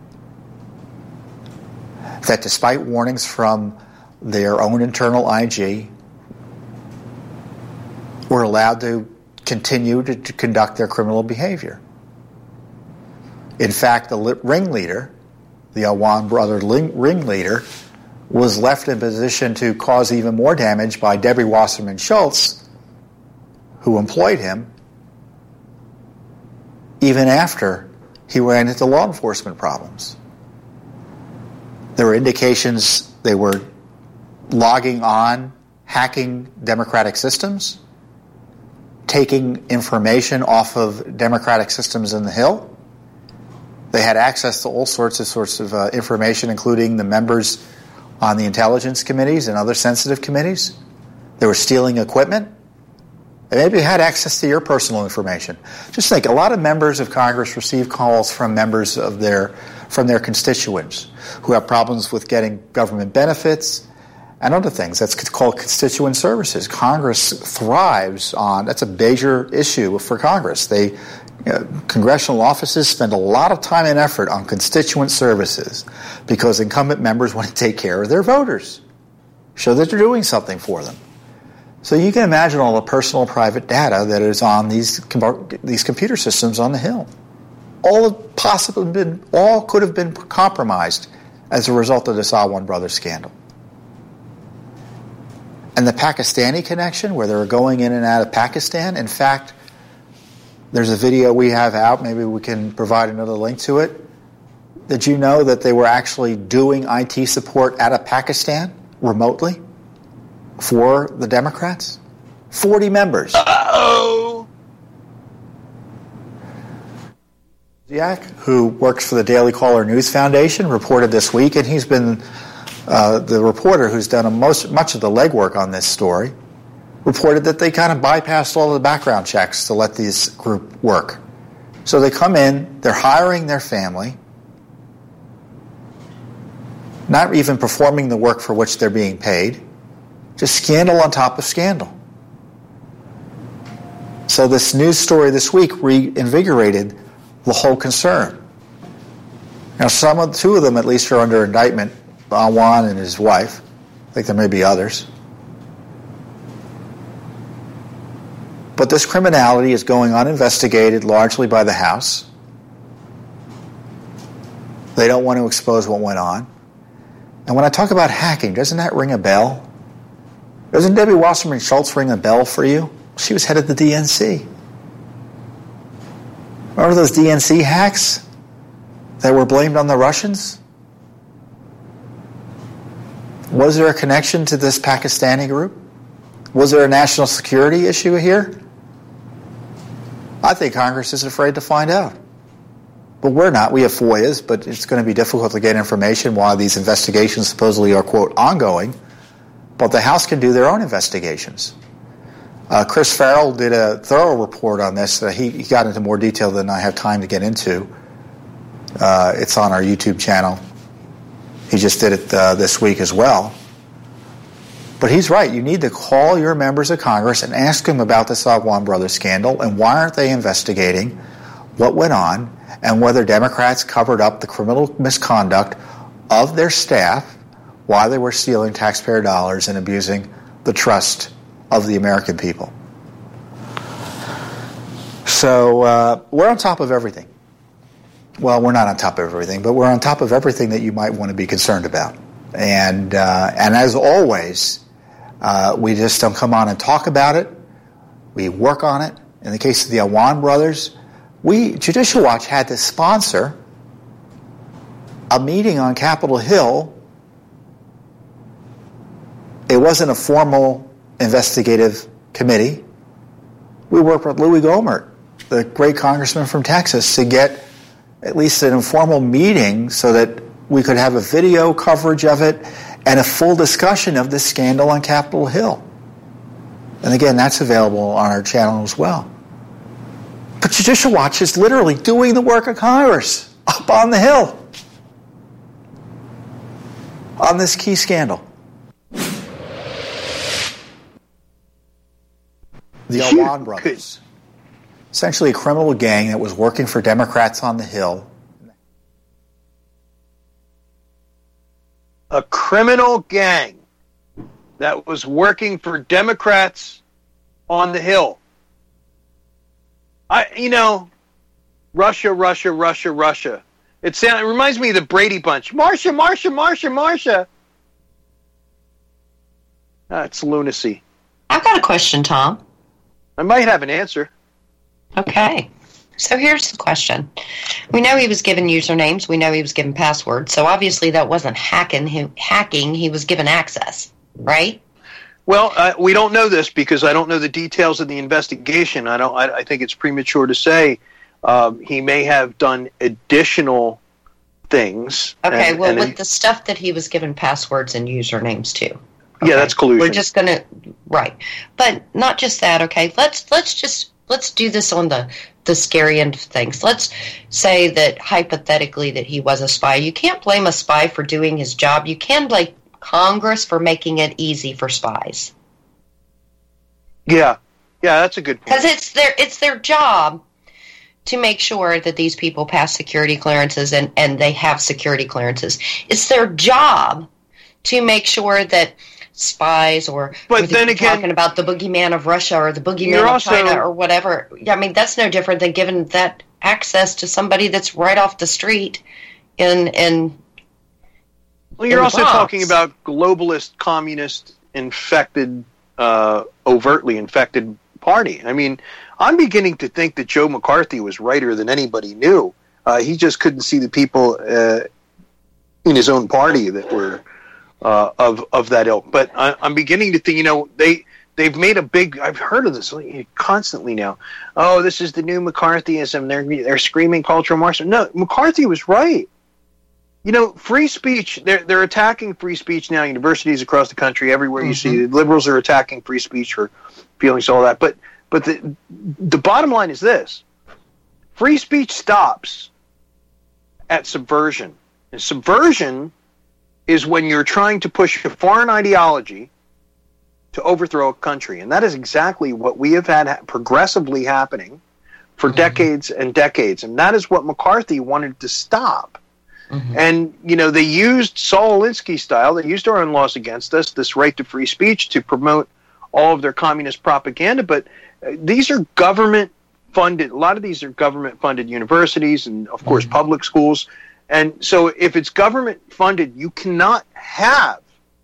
that despite warnings from their own internal I G, were allowed to continue to, to conduct their criminal behavior. In fact, the ringleader, the Awan brother ringleader, was left in position to cause even more damage by Debbie Wasserman Schultz, who employed him, even after he ran into law enforcement problems. There were indications they were logging on, hacking democratic systems, taking information off of democratic systems in the Hill. They had access to all sorts of sorts of uh, information, including the members on the intelligence committees and other sensitive committees. They were stealing equipment. They maybe had access to your personal information. Just think, a lot of members of Congress receive calls from members of their from their constituents who have problems with getting government benefits and other things. That's called constituent services. Congress thrives on, that's a major issue for Congress. They, you know, congressional offices spend a lot of time and effort on constituent services because incumbent members want to take care of their voters, show that they're doing something for them. So you can imagine all the personal private data that is on these these computer systems on the Hill. All possibly been, all could have been compromised as a result of this Awan Brothers scandal. And the Pakistani connection, where they were going in and out of Pakistan, in fact, there's a video we have out, maybe we can provide another link to it. Did you know that they were actually doing I T support out of Pakistan remotely for the Democrats? forty members. Uh-oh! Ziak, who works for the Daily Caller News Foundation, reported this week, and he's been uh, the reporter who's done a most, much of the legwork on this story, reported that they kind of bypassed all the background checks to let this group work. So they come in, they're hiring their family, not even performing the work for which they're being paid, just scandal on top of scandal. So this news story this week reinvigorated the whole concern. Now, some of two of them at least are under indictment, Awan and his wife. I think there may be others. But this criminality is going uninvestigated largely by the House. They don't want to expose what went on. And when I talk about hacking, doesn't that ring a bell? Doesn't Debbie Wasserman Schultz ring a bell for you? She was head of the D N C. Remember those D N C hacks that were blamed on the Russians? Was there a connection to this Pakistani group? Was there a national security issue here? I think Congress is afraid to find out. But we're not. We have FOIAs, but it's going to be difficult to get information while these investigations supposedly are, quote, ongoing. But the House can do their own investigations. Uh, Chris Farrell did a thorough report on this. Uh, he, he got into more detail than I have time to get into. Uh, it's on our YouTube channel. He just did it uh, this week as well. But he's right. You need to call your members of Congress and ask them about the Awan Brothers scandal and why aren't they investigating what went on and whether Democrats covered up the criminal misconduct of their staff while they were stealing taxpayer dollars and abusing the trust of the American people. So uh, we're on top of everything. Well, we're not on top of everything, but we're on top of everything that you might want to be concerned about. And uh, and as always, uh, we just don't come on and talk about it. We work on it. In the case of the Awan brothers, we, Judicial Watch, had to sponsor a meeting on Capitol Hill. It wasn't a formal investigative committee. We worked with Louis Gohmert, the great congressman from Texas, to get at least an informal meeting so that we could have a video coverage of it and a full discussion of this scandal on Capitol Hill. And again, that's available on our channel as well. But Judicial Watch is literally doing the work of Congress up on the Hill on this key scandal. The Awan brothers, essentially a criminal gang that was working for Democrats on the Hill. A criminal gang that was working for Democrats on the Hill. I, you know, Russia, Russia, Russia, Russia. It sounds. It reminds me of the Brady Bunch. Marcia, Marcia, Marcia, Marcia. That's lunacy. I've got a question, Tom. I might have an answer. Okay. So here's the question. We know he was given usernames. We know he was given passwords. So obviously that wasn't hacking. He, hacking. He was given access, right? Well, uh, we don't know this because I don't know the details of the investigation. I don't. I, I think it's premature to say. Um, he may have done additional things. Okay. And, well, and with it, the stuff that he was given passwords and usernames to. Okay. Yeah, that's collusion. We're just going to, right. But not just that, okay? Let's let's just, let's do this on the, the scary end of things. Let's say that hypothetically that he was a spy. You can't blame a spy for doing his job. You can blame Congress for making it easy for spies. Yeah. Yeah, that's a good point. Because it's their, it's their job to make sure that these people pass security clearances and, and they have security clearances. It's their job to make sure that spies or but then again, talking about the boogeyman of Russia or the boogeyman of also, China or whatever. I mean, that's no different than giving that access to somebody that's right off the street in in. Well, you're in also Bronx. talking about globalist, communist, infected, uh, overtly infected party. I mean, I'm beginning to think that Joe McCarthy was righter than anybody knew. Uh, he just couldn't see the people uh, in his own party that were. Uh, of of that ilk, but I, I'm beginning to think. You know, they they've made a big. I've heard of this constantly now. Oh, this is the new McCarthyism. They're they're screaming cultural Marxism. No, McCarthy was right. You know, free speech. They're they're attacking free speech now. Universities across the country, everywhere you mm-hmm. see, liberals are attacking free speech for feelings, all that. But but the the bottom line is this: free speech stops at subversion, and subversion is when you're trying to push a foreign ideology to overthrow a country. And that is exactly what we have had ha- progressively happening for mm-hmm. decades and decades. And that is what McCarthy wanted to stop. Mm-hmm. And, you know, they used Saul Alinsky style, they used our own laws against us, this right to free speech, to promote all of their communist propaganda. But uh, these are government-funded, a lot of these are government-funded universities and, of course, mm-hmm. public schools. And so if it's government funded, you cannot have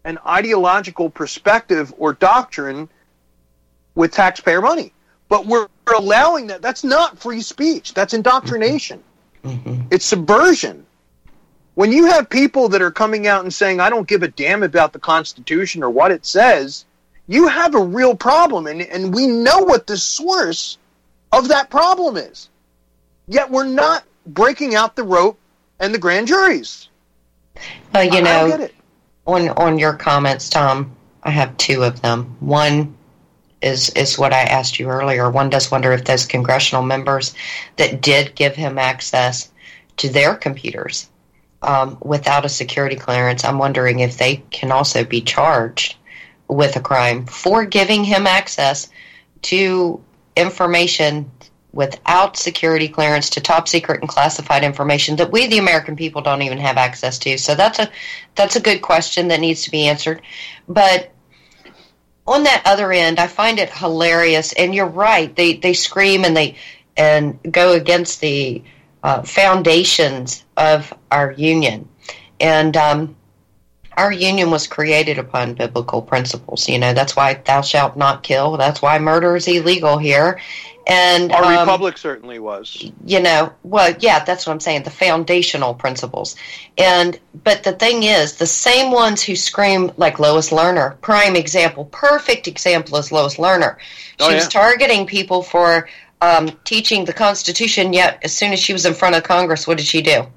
an ideological perspective or doctrine with taxpayer money. But we're allowing that. That's not free speech. That's indoctrination. Mm-hmm. It's subversion. When you have people that are coming out and saying, I don't give a damn about the Constitution or what it says, you have a real problem. And, and we know what the source of that problem is. Yet we're not breaking out the rope and the grand juries. Well, you I, know, I get it. on on your comments, Tom, I have two of them. One is is what I asked you earlier. One does wonder if those congressional members that did give him access to their computers um, without a security clearance, I'm wondering if they can also be charged with a crime for giving him access to information without security clearance, to top secret and classified information that we, the American people, don't even have access to. So that's a that's a good question that needs to be answered. But on that other end, I find it hilarious, and you're right. They they scream and they and go against the uh, foundations of our union, and um, our union was created upon biblical principles. You know, that's why thou shalt not kill. That's why murder is illegal here. And our um, republic certainly was. You know, well, yeah, that's what I'm saying, the foundational principles. And but the thing is, the same ones who scream, like Lois Lerner, prime example, perfect example is Lois Lerner. She oh, yeah. was targeting people for um, teaching the Constitution, yet as soon as she was in front of Congress, what did she do?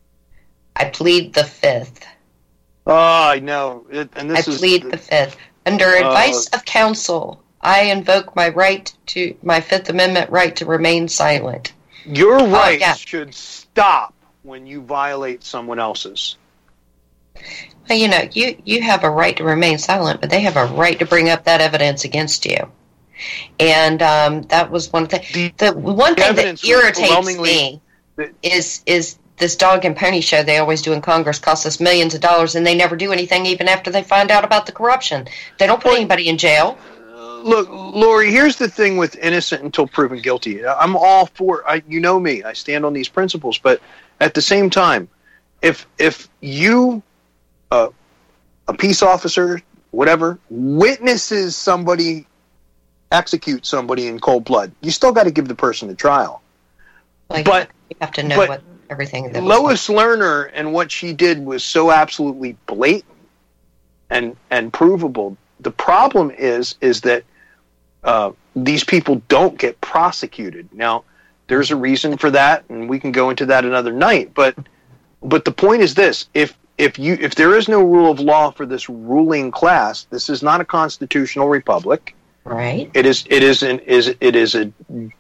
I plead the fifth. Oh, I know. It, and this I is plead the, the fifth. Under advice uh, of counsel, I invoke my right to my Fifth Amendment right to remain silent. Your rights oh, yeah. should stop when you violate someone else's. Well, you know, you, you have a right to remain silent, but they have a right to bring up that evidence against you. And um, that was one thing. The, the one thing that irritates me the, is is this dog and pony show they always do in Congress costs us millions of dollars, and they never do anything even after they find out about the corruption. They don't put anybody in jail. Look, Lori, here's the thing with innocent until proven guilty. I'm all for, I, you know me, I stand on these principles, but at the same time, if if you, uh, a peace officer, whatever, witnesses somebody execute somebody in cold blood, you still got to give the person a trial. Well, but you have to know but what everything that Lois Lerner and what she did was so absolutely blatant and and provable. The problem is is that uh, these people don't get prosecuted. Now, there's a reason for that, and we can go into that another night. But but the point is this: if if you if there is no rule of law for this ruling class, this is not a constitutional republic. Right. It is it is an is it is a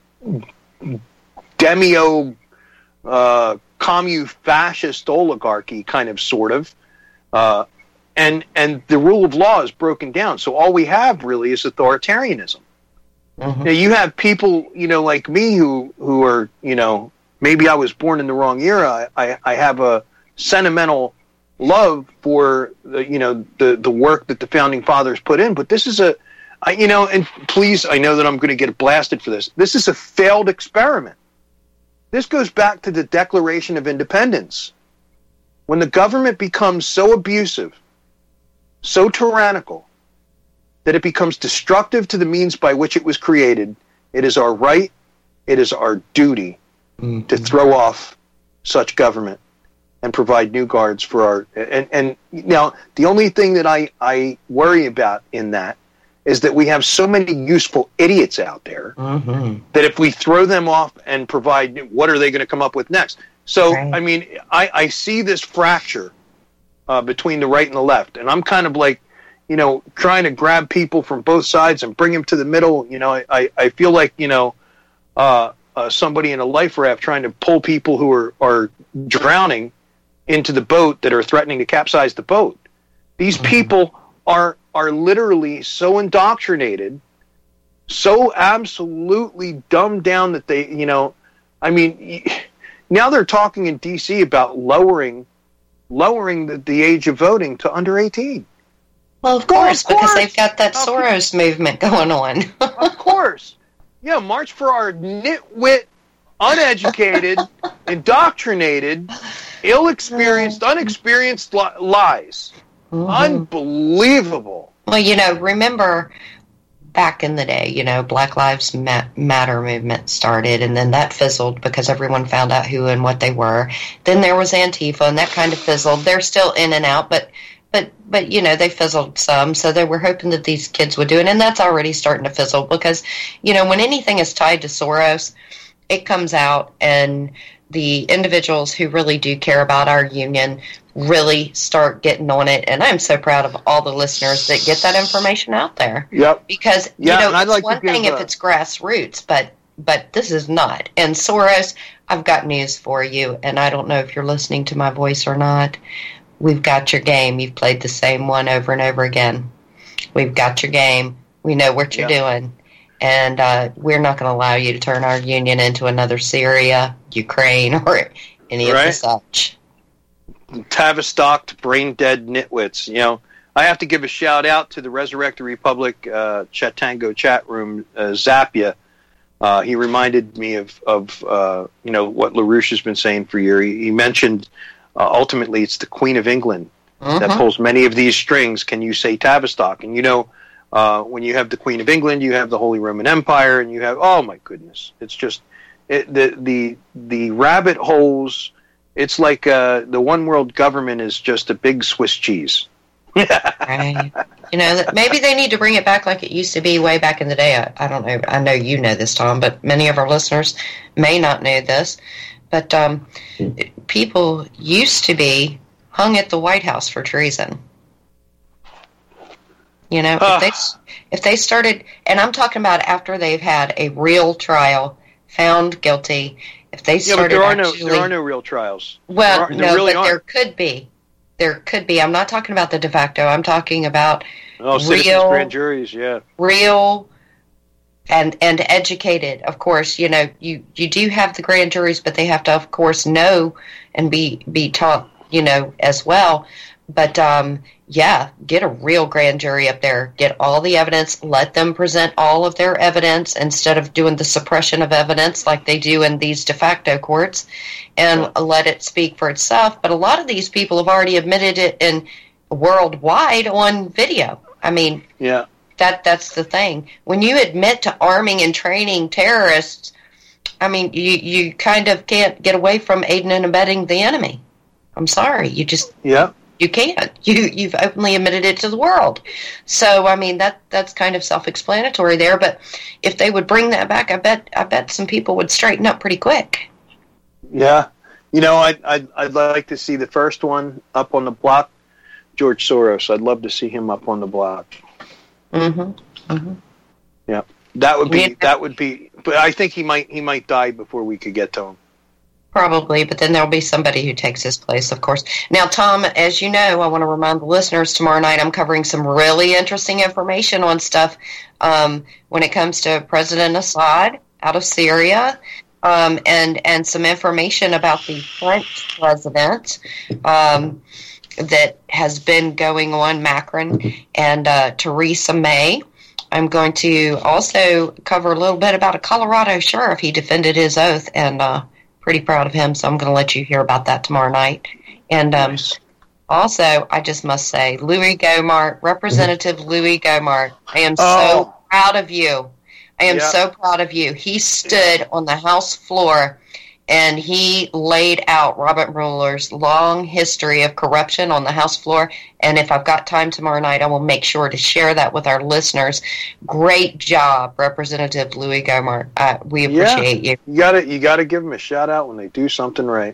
demio uh, commu fascist oligarchy kind of sort of. Uh, And and the rule of law is broken down. So all we have really is authoritarianism. Mm-hmm. Now you have people, you know, like me who, who are, you know, maybe I was born in the wrong era. I, I have a sentimental love for the, you know, the, the work that the founding fathers put in. But this is a, I, you know, and please, I know that I'm going to get blasted for this. This is a failed experiment. This goes back to the Declaration of Independence. When the government becomes so abusive, so tyrannical, that it becomes destructive to the means by which it was created, it is our right, it is our duty mm-hmm. to throw off such government and provide new guards for our... And, and now, the only thing that I, I worry about in that is that we have so many useful idiots out there mm-hmm. that if we throw them off and provide... What are they going to come up with next? So, right. I mean, I, I see this fracture Uh, between the right and the left. And I'm kind of like, you know, trying to grab people from both sides and bring them to the middle. You know, I, I feel like, you know, uh, uh, somebody in a life raft trying to pull people who are, are drowning into the boat that are threatening to capsize the boat. These mm-hmm. people are are literally so indoctrinated, so absolutely dumbed down that they, you know, I mean, now they're talking in D C about lowering lowering the, the age of voting to under eighteen. Well, of course, well, of course. Because they've got that Soros movement going on. Of course. Yeah, march for our nitwit, uneducated, indoctrinated, ill-experienced, unexperienced li- lies. Mm-hmm. Unbelievable. Well, you know, remember back in the day, you know, Black Lives Matter movement started, and then that fizzled because everyone found out who and what they were. Then there was Antifa, and that kind of fizzled. They're still in and out, but, but, but you know, they fizzled some, so they were hoping that these kids would do it, and that's already starting to fizzle because, you know, when anything is tied to Soros, it comes out, and the individuals who really do care about our union really start getting on it, and I'm so proud of all the listeners that get that information out there. Yep. Because yeah, you know, it's like one thing give, if uh, it's grassroots, but but this is not. And Soros, I've got news for you, and I don't know if you're listening to my voice or not. We've got your game. You've played the same one over and over again. We've got your game. We know what you're yep. doing. And uh, we're not going to allow you to turn our union into another Syria, Ukraine, or any right. of the such. Tavistock, brain-dead nitwits. You know, I have to give a shout-out to the Resurrected Republic uh, Chatango chat room, uh, Zappia. Uh, he reminded me of, of uh, you know, what LaRouche has been saying for years. He, he mentioned, uh, ultimately, it's the Queen of England mm-hmm. that pulls many of these strings. Can you say Tavistock? And, you know, Uh, when you have the Queen of England, you have the Holy Roman Empire, and you have, oh my goodness, it's just it, the the the rabbit holes. It's like uh, the one world government is just a big Swiss cheese. Right. You know, maybe they need to bring it back like it used to be way back in the day. I, I don't know. I know you know this, Tom, but many of our listeners may not know this. But um, people used to be hung at the White House for treason. You know, uh, if they if they started, and I'm talking about after they've had a real trial, found guilty. If they started, yeah, but there are actually, no there are no real trials. Well, there are, no, there really but aren't. there could be. There could be. I'm not talking about the de facto. I'm talking about oh, citizens real grand juries. Yeah, real and and educated. Of course, you know, you you do have the grand juries, but they have to, of course, know and be be taught, you know, as well. But, um, yeah, get a real grand jury up there. Get all the evidence. Let them present all of their evidence instead of doing the suppression of evidence like they do in these de facto courts, and yeah. let it speak for itself. But a lot of these people have already admitted it in worldwide on video. I mean, yeah, that that's the thing. When you admit to arming and training terrorists, I mean, you, you kind of can't get away from aiding and abetting the enemy. I'm sorry. You just... Yeah. You can't. You, you've openly admitted it to the world. So, I mean, that that's kind of self-explanatory there. But if they would bring that back, I bet I bet some people would straighten up pretty quick. Yeah. You know, I'd, I'd, I'd like to see the first one up on the block, George Soros. I'd love to see him up on the block. Mm-hmm. Mm-hmm. Yeah. That would be, yeah. that would be, but I think he might, he might die before we could get to him. Probably, but then there'll be somebody who takes his place, of course. Now, Tom, as you know, I want to remind the listeners, tomorrow night I'm covering some really interesting information on stuff um, when it comes to President Assad out of Syria, um, and, and some information about the French president um, that has been going on, Macron and uh, Theresa May. I'm going to also cover a little bit about a Colorado sheriff. He defended his oath, and uh, pretty proud of him, so I'm going to let you hear about that tomorrow night. And um, nice. Also, I just must say, Louis Gohmert, Representative Louis Gohmert, I am oh. so proud of you. I am yeah. so proud of you. He stood on the House floor and he laid out Robert Mueller's long history of corruption on the House floor. And if I've got time tomorrow night, I will make sure to share that with our listeners. Great job, Representative Louis Gohmert. Uh, we appreciate yeah. you. You got to you got to give them a shout out when they do something right.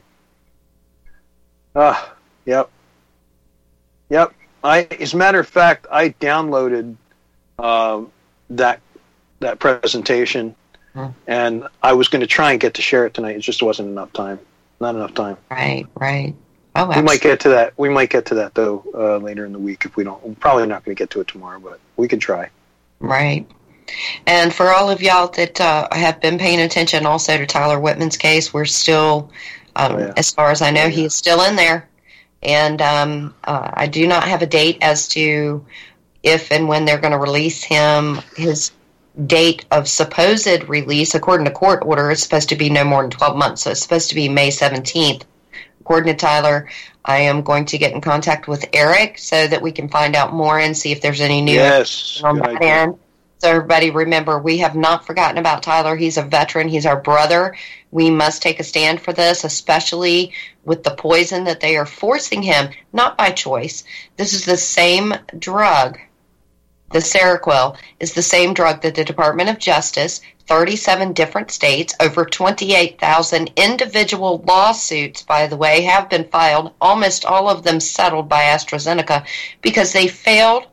Ah, uh, yep, yep. I, as a matter of fact, I downloaded uh, that that presentation. And I was going to try and get to share it tonight. It just wasn't enough time. Not enough time. Right, right. Oh, absolutely. We might get to that. We might get to that though uh, later in the week if we don't. We're probably not going to get to it tomorrow, but we can try. Right. And for all of y'all that uh, have been paying attention also to Tyler Whitman's case, we're still, um, oh, yeah. as far as I know, oh, yeah. he is still in there. And um, uh, I do not have a date as to if and when they're going to release him. His date of supposed release, according to court order, is supposed to be no more than twelve months. So it's supposed to be May seventeenth. according to Tyler, I am going to get in contact with Eric so that we can find out more and see if there's any new yes, on that idea. end. So everybody remember, we have not forgotten about Tyler. He's a veteran. He's our brother. We must take a stand for this, especially with the poison that they are forcing him, not by choice. This is the same drug. The Seroquel is the same drug that the Department of Justice, thirty-seven different states, over twenty-eight thousand individual lawsuits, by the way, have been filed, almost all of them settled by AstraZeneca, because they failed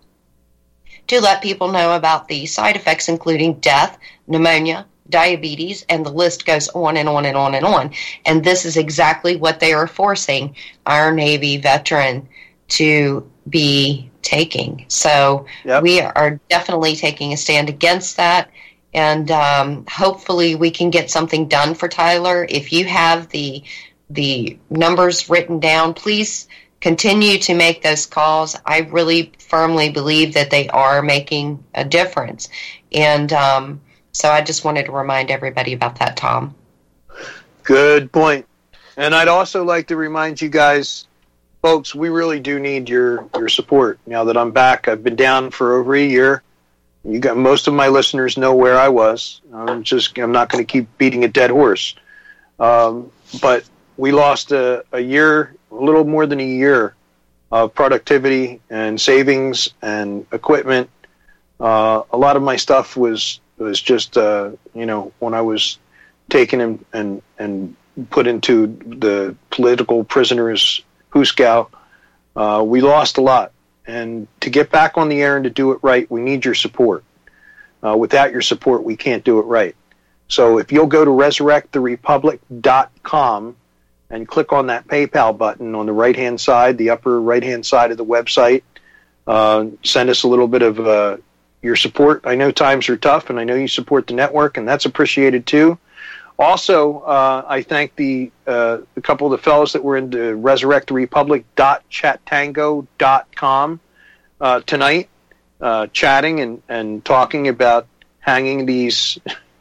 to let people know about the side effects, including death, pneumonia, diabetes, and the list goes on and on and on and on. And this is exactly what they are forcing our Navy veteran to be taking. So yep. we are definitely taking a stand against that. And um, hopefully we can get something done for Tyler. If you have the the numbers written down, please continue to make those calls. I really firmly believe that they are making a difference. And um, so I just wanted to remind everybody about that, Tom. Good point. And I'd also like to remind you guys, folks, we really do need your, your support. Now that I'm back, I've been down for over a year. You got most of my listeners know where I was. I'm just I'm not going to keep beating a dead horse. Um, but we lost a, a year, a little more than a year of productivity and savings and equipment. Uh, a lot of my stuff was was just uh, you know, when I was taken and and and put into the political prisoners Hooskow, uh, we lost a lot. And to get back on the air and to do it right, we need your support. Uh, without your support, we can't do it right. So if you'll go to resurrect the republic dot com and click on that PayPal button on the right-hand side, the upper right-hand side of the website, uh, send us a little bit of uh, your support. I know times are tough, and I know you support the network, and that's appreciated too. Also, uh, I thank the uh, a couple of the fellows that were in the resurrect the republic dot chat tango dot com uh, tonight, uh, chatting and, and talking about hanging these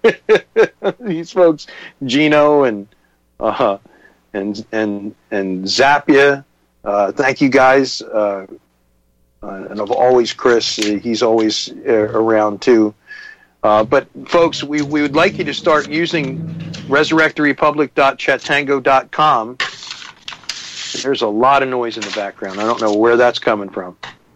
these folks, Gino and uh, and and and Zappia. Uh, thank you guys, uh, uh, and of always Chris. Uh, he's always uh, around too. Uh, but, folks, we, we would like you to start using resurrect the republic dot chat tango dot com. There's a lot of noise in the background. I don't know where that's coming from.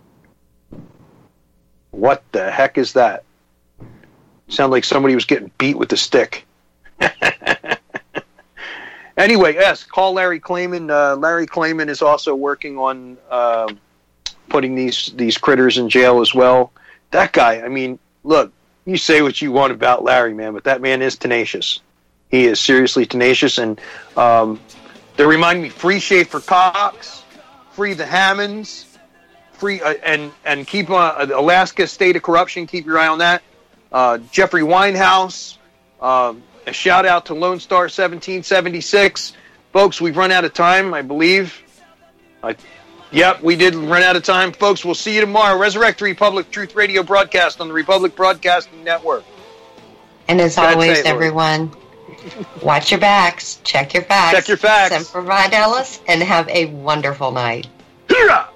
What the heck is that? Sound like somebody was getting beat with a stick. Anyway, yes, call Larry Klayman. Uh, Larry Klayman is also working on uh, putting these, these critters in jail as well. That guy, I mean, look. You say what you want about Larry, man, but that man is tenacious. He is seriously tenacious, and um, they remind me: free Schaefer Cox, free the Hammonds, free uh, and and keep uh, Alaska State of Corruption. Keep your eye on that. Uh, Jeffrey Winehouse. Uh, a shout out to Lone Star seventeen seventy-six, folks. We've run out of time, I believe. I. Yep, we did run out of time. Folks, we'll see you tomorrow. Resurrect the Republic Truth Radio broadcast on the Republic Broadcasting Network. And as That's always, it, everyone, watch your backs, check your facts. Check your facts. Semper Fidelis, and have a wonderful night. Hoorah!